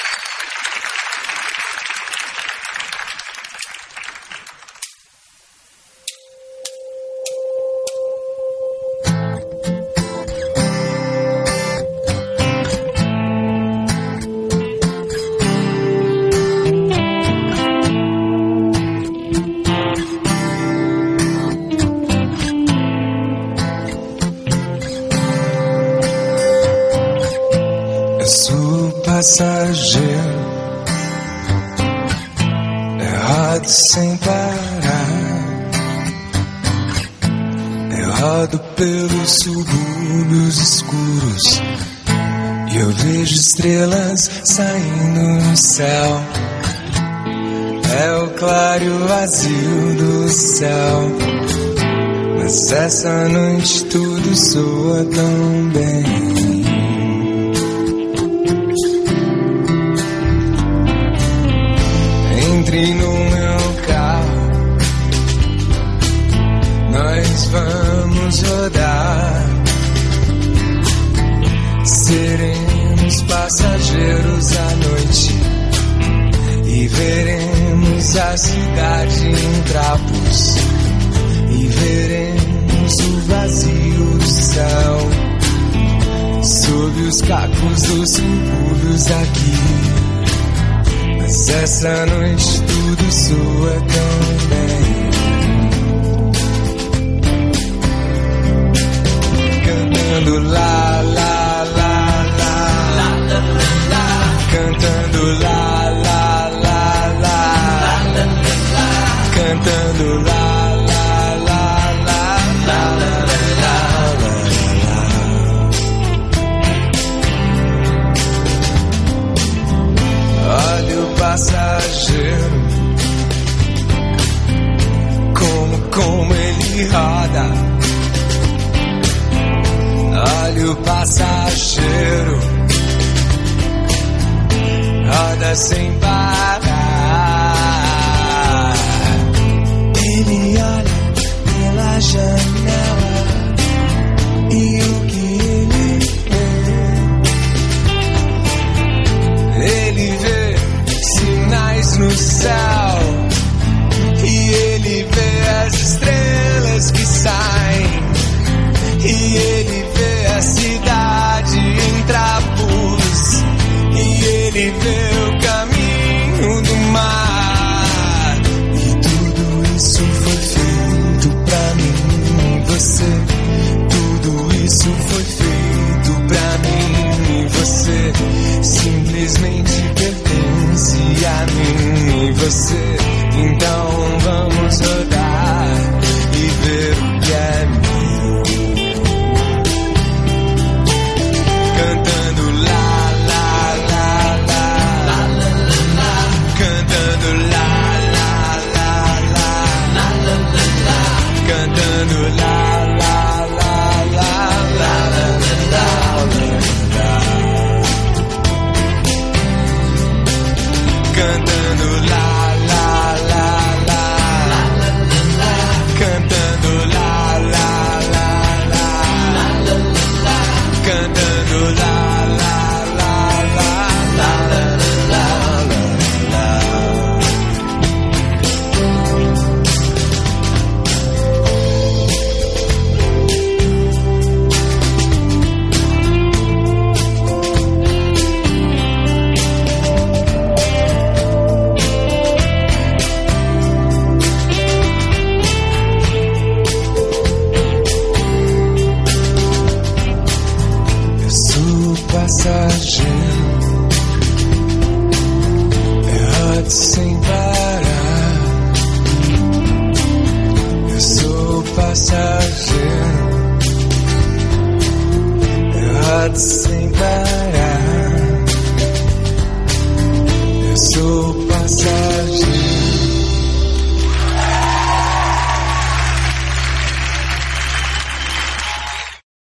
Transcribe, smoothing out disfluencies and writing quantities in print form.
Passageiro, errado sem parar, errado pelos subúrbios escuros, e eu vejo estrelas saindo no céu. É o claro e o vazio do céu, mas essa noite tudo soa tão bem. Entre no meu carro, nós vamos rodar. Seremos passageiros à noite e veremos a cidade em trapos, e veremos o vazio do céu sob os cacos dos subúrbios aqui. Mas essa noite tudo soa tão bem. Cantando lá, lá, lá, lá, cantando lá, lá, lá, lá, cantando lá, lá, lá, lá, lá, lá. Olha o passageiro, como ele roda. Olha o passageiro, roda sem parar.